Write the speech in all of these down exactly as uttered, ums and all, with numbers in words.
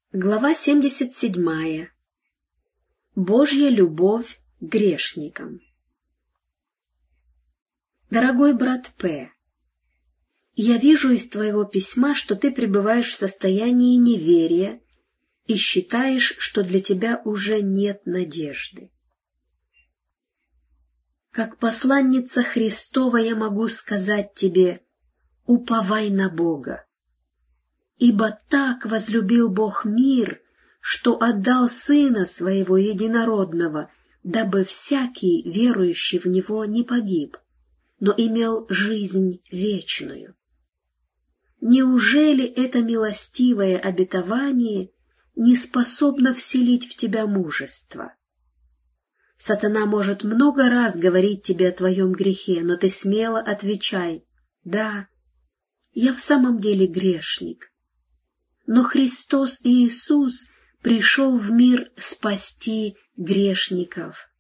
Глава семьдесят седьмая. Божья любовь к грешникам. Дорогой брат П., я вижу из твоего письма, что ты пребываешь в состоянии неверия и считаешь, что для тебя уже нет надежды. Как посланница Христова я могу сказать тебе: уповай на Бога. Ибо так возлюбил Бог мир, что отдал Сына Своего Единородного, дабы всякий, верующий в Него, не погиб, но имел жизнь вечную. Неужели это милостивое обетование не способно вселить в тебя мужество? Сатана может много раз говорить тебе о твоем грехе, но ты смело отвечай: да, я в самом деле грешник. Но Христос Иисус пришел в мир спасти грешников.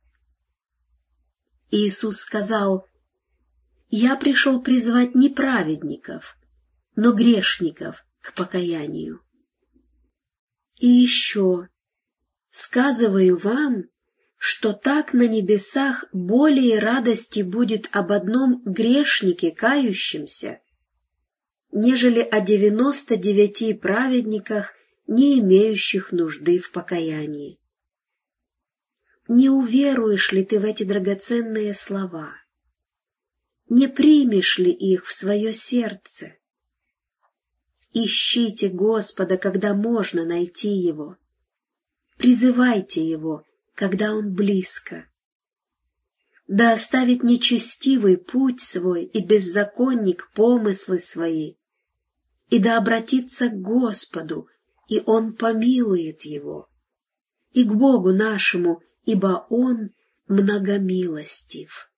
Иисус сказал: «Я пришел призвать не праведников, но грешников к покаянию». И еще сказываю вам, что так на небесах более радости будет об одном грешнике кающемся, нежели о девяноста девяти праведниках, не имеющих нужды в покаянии. Не уверуешь ли ты в эти драгоценные слова? Не примешь ли их в свое сердце? Ищите Господа, когда можно найти Его. Призывайте Его, когда Он близко. Да оставит нечестивый путь свой и беззаконник помыслы свои, и да обратится к Господу, и Он помилует его, и к Богу нашему, ибо Он многомилостив.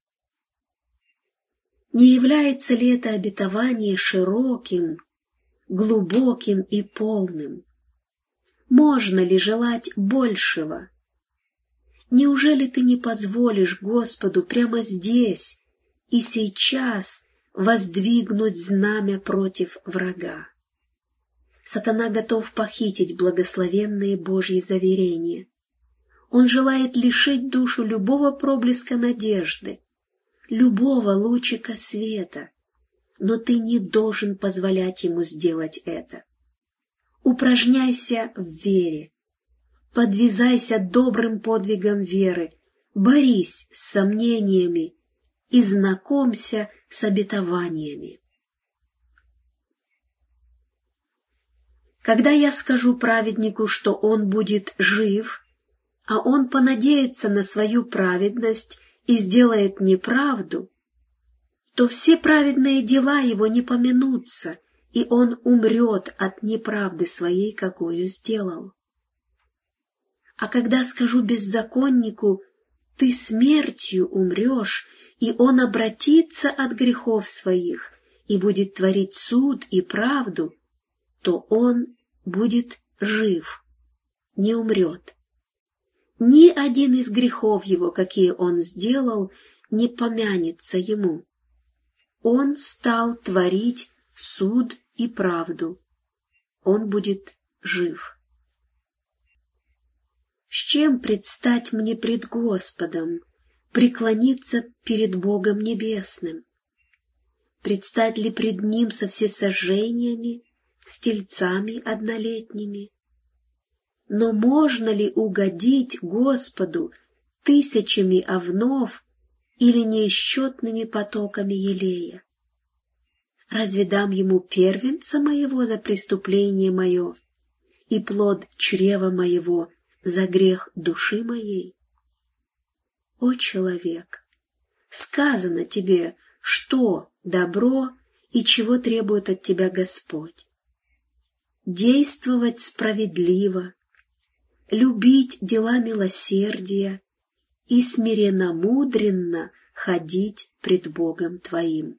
Не является ли это обетование широким, глубоким и полным? Можно ли желать большего? Неужели ты не позволишь Господу прямо здесь и сейчас воздвигнуть знамя против врага? Сатана готов похитить благословенные Божьи заверения. Он желает лишить душу любого проблеска надежды, любого лучика света, но ты не должен позволять ему сделать это. Упражняйся в вере, подвизайся добрым подвигом веры, борись с сомнениями и знакомься с обетованиями. Когда я скажу праведнику, что он будет жив, а он понадеется на свою праведность и сделает неправду, то все праведные дела его не помянутся, и он умрет от неправды своей, какую сделал. А когда скажу беззаконнику: ты смертью умрешь, и он обратится от грехов своих и будет творить суд и правду, то он будет жив, не умрет. Ни один из грехов его, какие он сделал, не помянется ему. Он стал творить суд и правду. Он будет жив. С чем предстать мне пред Господом, преклониться перед Богом Небесным? Предстать ли пред Ним со всесожжениями, с тельцами однолетними? Но можно ли угодить Господу тысячами овнов или неисчетными потоками елея? Разве дам Ему первенца моего за преступление мое и плод чрева моего за грех души моей? О человек, сказано тебе, что добро и чего требует от тебя Господь. Действовать справедливо, любить дела милосердия и смиренно-мудренно ходить пред Богом твоим.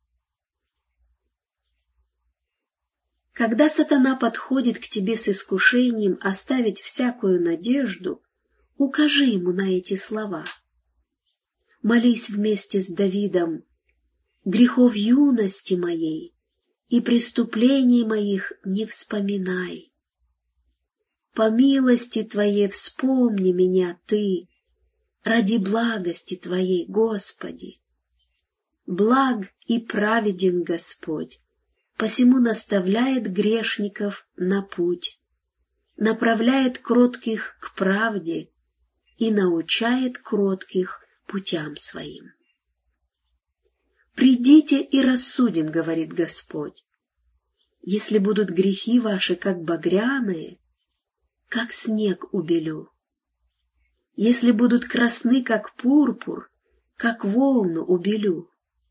Когда сатана подходит к тебе с искушением оставить всякую надежду, укажи ему на эти слова. Молись вместе с Давидом: «Грехов юности моей и преступлений моих не вспоминай». по милости Твоей вспомни меня Ты, ради благости Твоей, Господи. Благ и праведен Господь, посему наставляет грешников на путь, направляет кротких к правде и научает кротких путям своим. «Придите и рассудим, — говорит Господь, — если будут грехи ваши, как багряные, как снег убелю. Если будут красны, как пурпур, как волну убелю.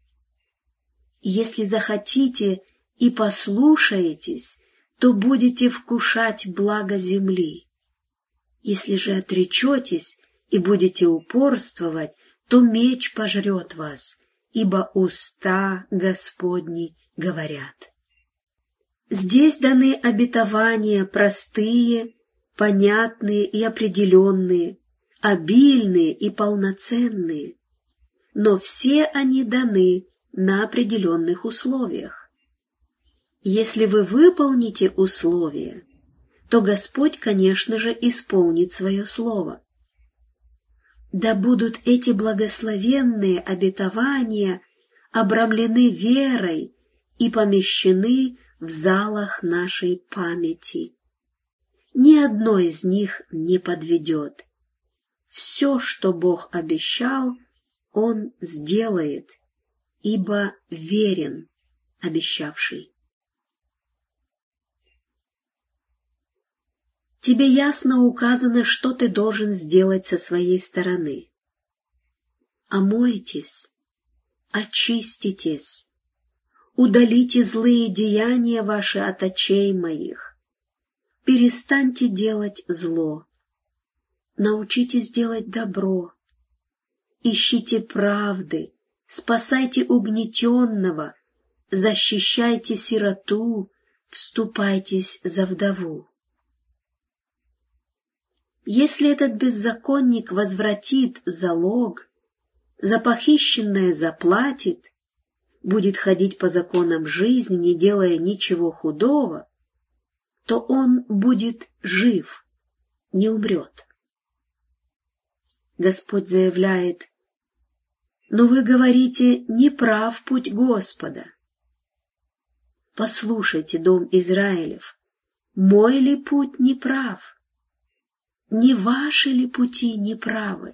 Если захотите и послушаетесь, то будете вкушать благо земли. Если же отречетесь и будете упорствовать, то меч пожрет вас, ибо уста Господни говорят». Здесь даны обетования простые, понятные и определенные, обильные и полноценные, но все они даны на определенных условиях. Если вы выполните условия, то Господь, конечно же, исполнит свое слово. Да будут эти благословенные обетования обрамлены верой и помещены в залах нашей памяти. Ни одно из них не подведет. Все, что Бог обещал, Он сделает, ибо верен обещавший. Тебе ясно указано, что ты должен сделать со своей стороны. Омойтесь, очиститесь, удалите злые деяния ваши от очей моих. Перестаньте делать зло, научитесь делать добро, ищите правды, спасайте угнетенного, защищайте сироту, вступайтесь за вдову. Если этот беззаконник возвратит залог, за похищенное заплатит, будет ходить по законам жизни, не делая ничего худого, то он будет жив, не умрет. Господь заявляет: «Но вы говорите, не прав путь Господа». Послушайте, дом Израилев, мой ли путь не прав? Не ваши ли пути неправы?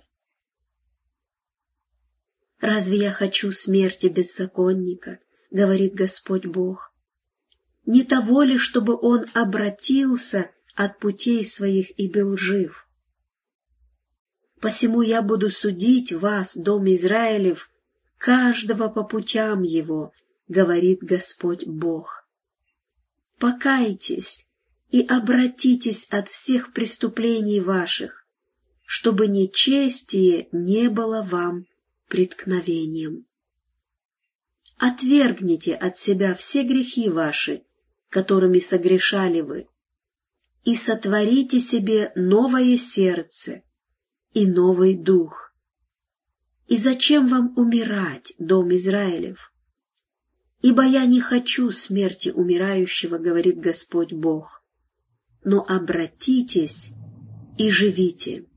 «Разве я хочу смерти беззаконника, — говорит Господь Бог, — не того ли, чтобы он обратился от путей своих и был жив? Посему я буду судить вас, дом Израилев, каждого по путям его, — говорит Господь Бог. Покайтесь и обратитесь от всех преступлений ваших, чтобы нечестие не было вам преткновением. Отвергните от себя все грехи ваши, которыми согрешали вы, и сотворите себе новое сердце и новый дух. И зачем вам умирать, дом Израилев? Ибо я не хочу смерти умирающего, говорит Господь Бог, но обратитесь и живите.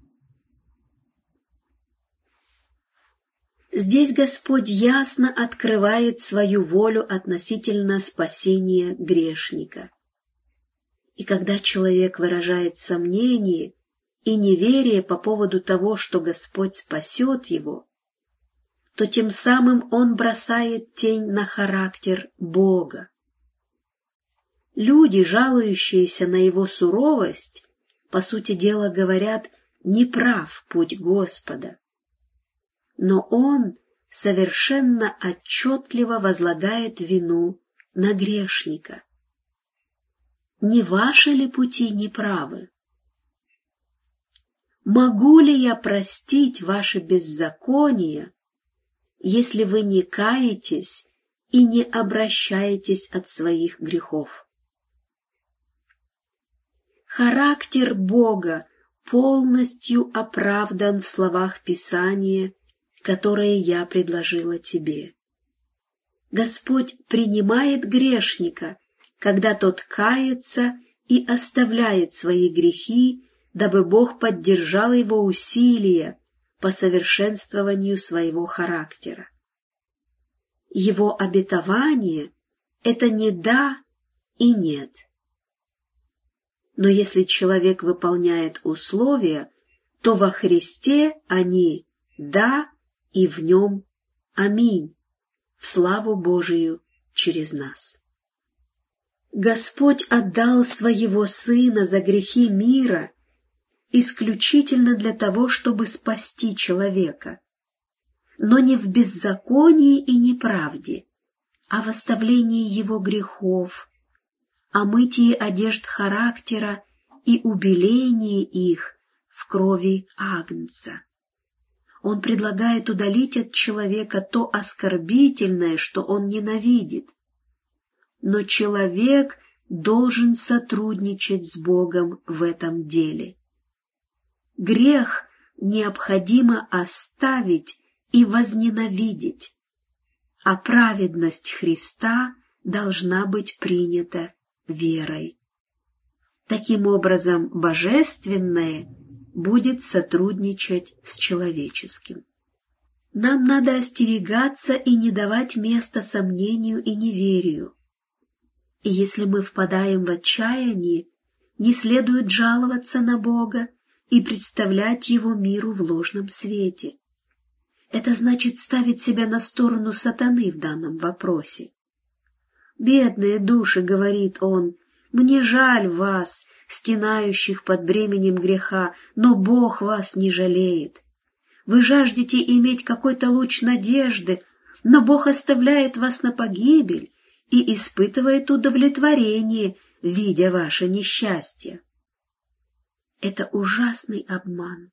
Здесь Господь ясно открывает свою волю относительно спасения грешника. И когда человек выражает сомнение и неверие по поводу того, что Господь спасет его, то тем самым он бросает тень на характер Бога. Люди, жалующиеся на его суровость, по сути дела говорят: «Неправ путь Господа». Но он совершенно отчетливо возлагает вину на грешника. Не ваши ли пути неправы? Могу ли я простить ваши беззакония, если вы не каетесь и не обращаетесь от своих грехов? Характер Бога полностью оправдан в словах Писания, которые я предложила тебе. Господь принимает грешника, когда тот кается и оставляет свои грехи, дабы Бог поддержал его усилия по совершенствованию своего характера. Его обетование – это не «да» и «нет». Но если человек выполняет условия, то во Христе они «да» и в нем «аминь» в славу Божию через нас. Господь отдал Своего Сына за грехи мира исключительно для того, чтобы спасти человека, но не в беззаконии и неправде, а в оставлении его грехов, о мытии одежд характера и убелении их в крови Агнца. Он предлагает удалить от человека то оскорбительное, что он ненавидит. Но человек должен сотрудничать с Богом в этом деле. Грех необходимо оставить и возненавидеть, а праведность Христа должна быть принята верой. Таким образом, божественное будет сотрудничать с человеческим. Нам надо остерегаться и не давать места сомнению и неверию. И если мы впадаем в отчаяние, не следует жаловаться на Бога и представлять Его миру в ложном свете. Это значит ставить себя на сторону сатаны в данном вопросе. «Бедные души, — говорит он, — мне жаль вас, стенающих под бременем греха, но Бог вас не жалеет. Вы жаждете иметь какой-то луч надежды, но Бог оставляет вас на погибель и испытывает удовлетворение, видя ваше несчастье». Это ужасный обман.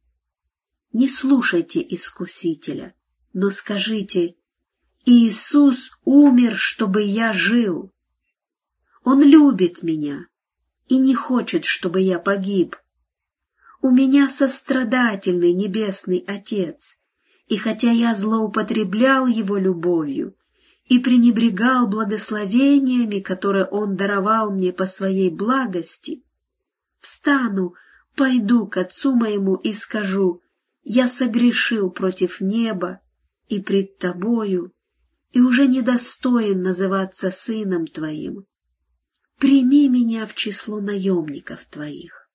Не слушайте искусителя, но скажите: «Иисус умер, чтобы я жил. Он любит меня и не хочет, чтобы я погиб. У меня сострадательный Небесный Отец, и хотя я злоупотреблял Его любовью и пренебрегал благословениями, которые Он даровал мне по Своей благости, встану, пойду к Отцу моему и скажу: я согрешил против неба и пред Тобою, и уже недостоин называться сыном Твоим. Прими меня в число наемников Твоих».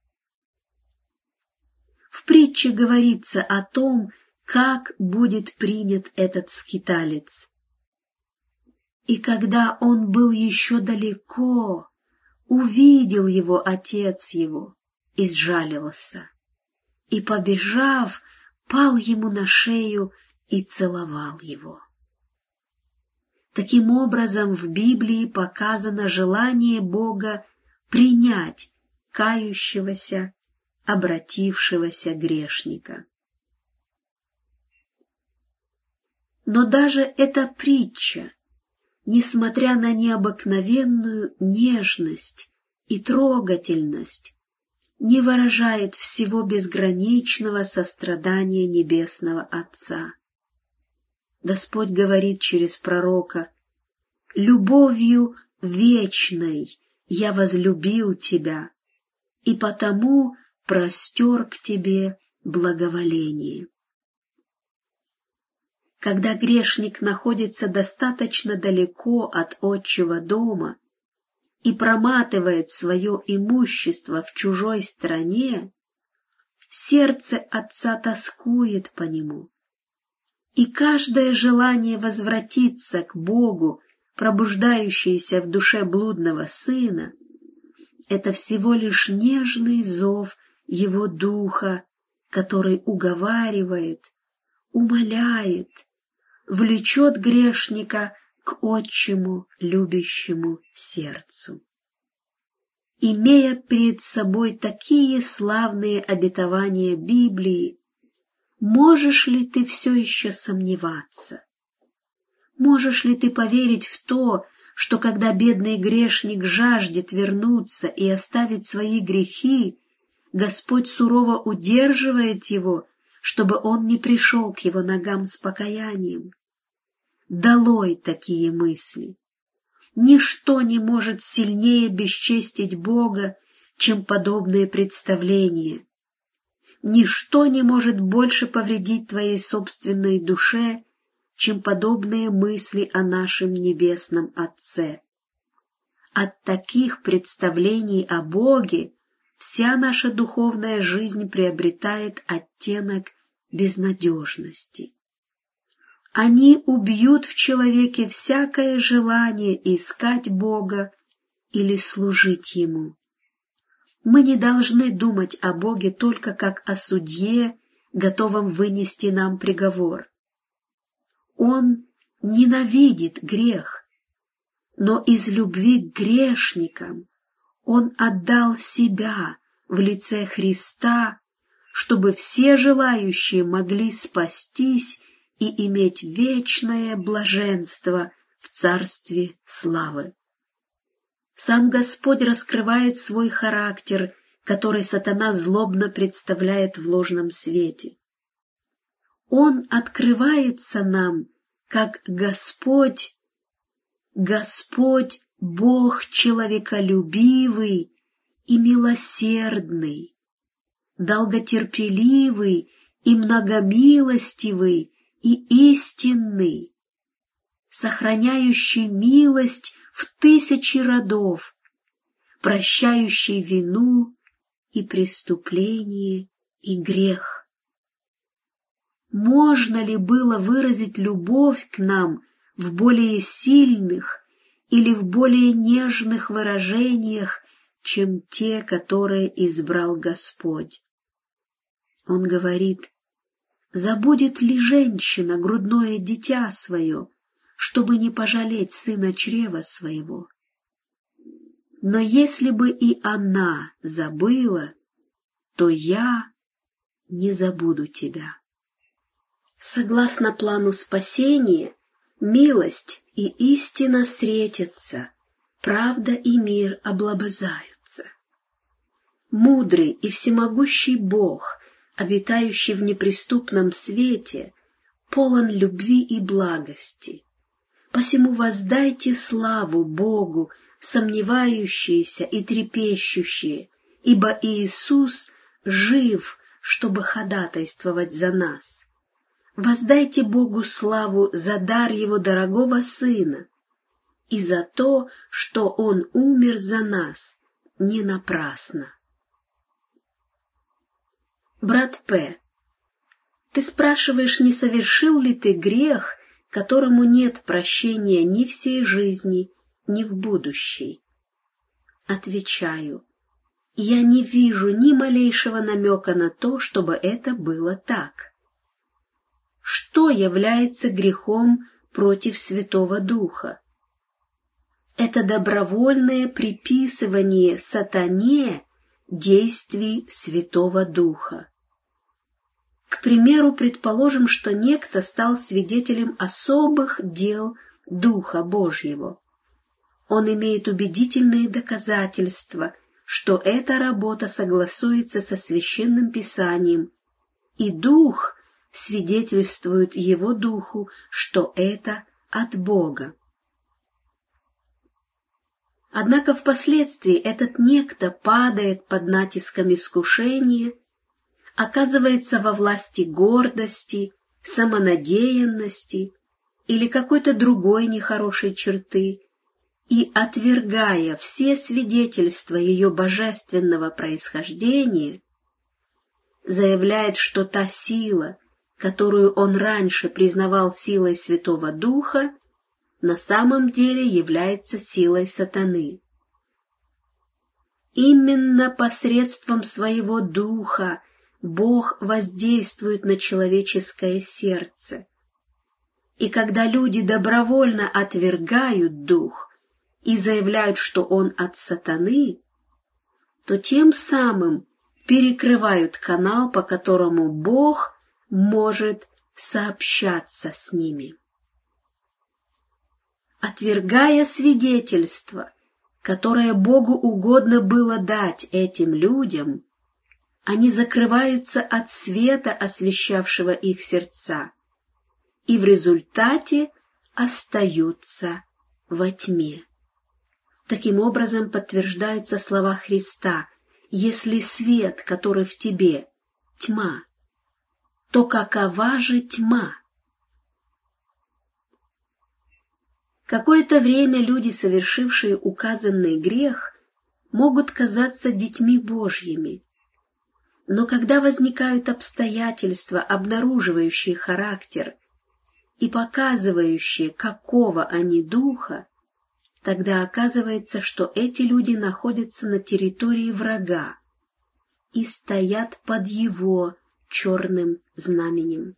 В притче говорится о том, как будет принят этот скиталец. «И когда он был еще далеко, увидел его отец его и сжалился, и, побежав, пал ему на шею и целовал его». Таким образом, в Библии показано желание Бога принять кающегося, обратившегося грешника. Но даже эта притча, несмотря на необыкновенную нежность и трогательность, не выражает всего безграничного сострадания Небесного Отца. Господь говорит через пророка: «Любовью вечной я возлюбил тебя, и потому простер к тебе благоволение». Когда грешник находится достаточно далеко от отчего дома и проматывает свое имущество в чужой стране, сердце Отца тоскует по нему, и каждое желание возвратиться к Богу, пробуждающееся в душе блудного сына, это всего лишь нежный зов его духа, который уговаривает, умоляет, влечет грешника к отчему любящему сердцу. Имея перед собой такие славные обетования Библии, можешь ли ты все еще сомневаться? Можешь ли ты поверить в то, что когда бедный грешник жаждет вернуться и оставить свои грехи, Господь сурово удерживает его, чтобы он не пришел к его ногам с покаянием? Долой такие мысли! Ничто не может сильнее бесчестить Бога, чем подобные представления. Ничто не может больше повредить твоей собственной душе, чем подобные мысли о нашем Небесном Отце. От таких представлений о Боге вся наша духовная жизнь приобретает оттенок безнадежности. Они убьют в человеке всякое желание искать Бога или служить Ему. Мы не должны думать о Боге только как о судье, готовом вынести нам приговор. Он ненавидит грех, но из любви к грешникам Он отдал Себя в лице Христа, чтобы все желающие могли спастись и иметь вечное блаженство в Царстве славы. Сам Господь раскрывает свой характер, который сатана злобно представляет в ложном свете. Он открывается нам как Господь, Господь Бог человеколюбивый и милосердный, долготерпеливый и многомилостивый и истинный, сохраняющий милость в тысячи родов, прощающий вину и преступление и грех. Можно ли было выразить любовь к нам в более сильных или в более нежных выражениях, чем те, которые избрал Господь? Он говорит: забудет ли женщина грудное дитя свое, чтобы не пожалеть сына чрева своего? Но если бы и она забыла, то я не забуду тебя. Согласно плану спасения, милость и истина встретятся, правда и мир облобызаются. Мудрый и всемогущий Бог, обитающий в неприступном свете, полон любви и благости. Посему воздайте славу Богу, сомневающиеся и трепещущие, ибо Иисус жив, чтобы ходатайствовать за нас. Воздайте Богу славу за дар Его дорогого Сына и за то, что Он умер за нас не напрасно. Брат П., ты спрашиваешь, не совершил ли ты грех, которому нет прощения ни в сей жизни, ни в будущей? Отвечаю, я не вижу ни малейшего намека на то, чтобы это было так. Что является грехом против Святого Духа? Это добровольное приписывание сатане действий Святого Духа. К примеру, предположим, что некто стал свидетелем особых дел Духа Божьего. Он имеет убедительные доказательства, что эта работа согласуется со Священным Писанием, и Дух свидетельствует его Духу, что это от Бога. Однако впоследствии этот некто падает под натиском искушения, оказывается во власти гордости, самонадеянности или какой-то другой нехорошей черты, и, отвергая все свидетельства ее божественного происхождения, заявляет, что та сила, которую он раньше признавал силой Святого Духа, на самом деле является силой сатаны. Именно посредством своего Духа Бог воздействует на человеческое сердце. И когда люди добровольно отвергают Дух и заявляют, что он от сатаны, то тем самым перекрывают канал, по которому Бог может сообщаться с ними. Отвергая свидетельство, которое Богу угодно было дать этим людям, они закрываются от света, освещавшего их сердца, и в результате остаются во тьме. Таким образом подтверждаются слова Христа: «Если свет, который в тебе, тьма, то какова же тьма?» Какое-то время люди, совершившие указанный грех, могут казаться детьми Божьими. Но когда возникают обстоятельства, обнаруживающие характер и показывающие, какого они духа, тогда оказывается, что эти люди находятся на территории врага и стоят под его черным знаменем.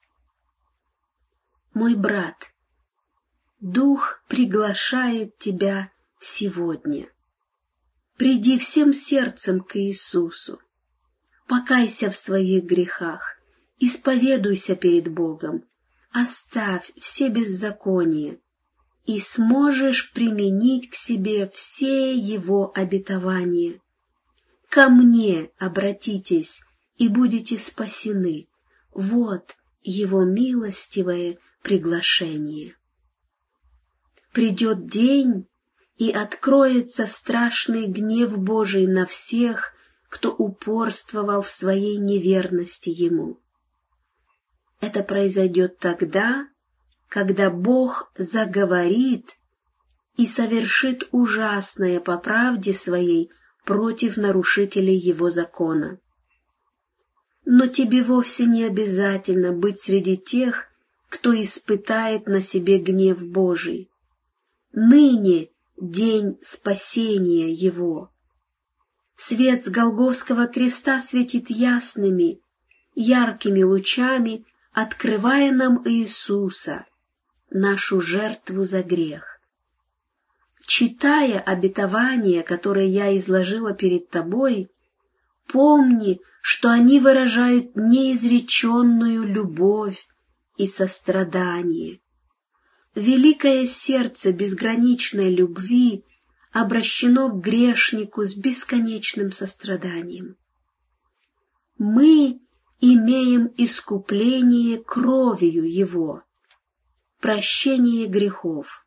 Мой брат, Дух приглашает тебя сегодня. Приди всем сердцем к Иисусу. Покайся в своих грехах, исповедуйся перед Богом, оставь все беззакония, и сможешь применить к себе все Его обетования. Ко мне обратитесь, и будете спасены. Вот Его милостивое приглашение. Придет день, и откроется страшный гнев Божий на всех, кто упорствовал в своей неверности Ему. Это произойдет тогда, когда Бог заговорит и совершит ужасное по правде Своей против нарушителей Его закона. Но тебе вовсе не обязательно быть среди тех, кто испытает на себе гнев Божий. Ныне день спасения Его. Свет с Голгофского креста светит ясными, яркими лучами, открывая нам Иисуса, нашу жертву за грех. Читая обетования, которые я изложила перед тобой, помни, что они выражают неизреченную любовь и сострадание. Великое сердце безграничной любви обращено к грешнику с бесконечным состраданием. Мы имеем искупление кровью Его, прощение грехов.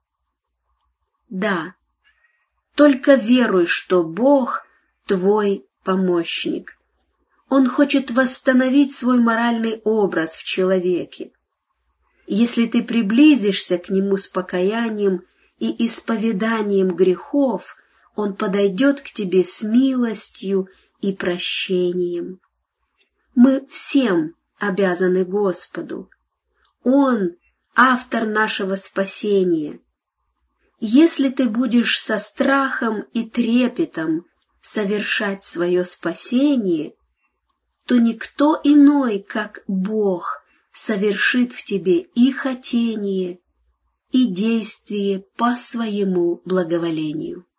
Да, только веруй, что Бог твой помощник. Он хочет восстановить свой моральный образ в человеке. Если ты приблизишься к Нему с покаянием и исповеданием грехов, Он подойдет к тебе с милостью и прощением. Мы всем обязаны Господу. Он — автор нашего спасения. Если ты будешь со страхом и трепетом совершать свое спасение, то никто иной, как Бог, совершит в тебе и хотение, и действие по своему благоволению.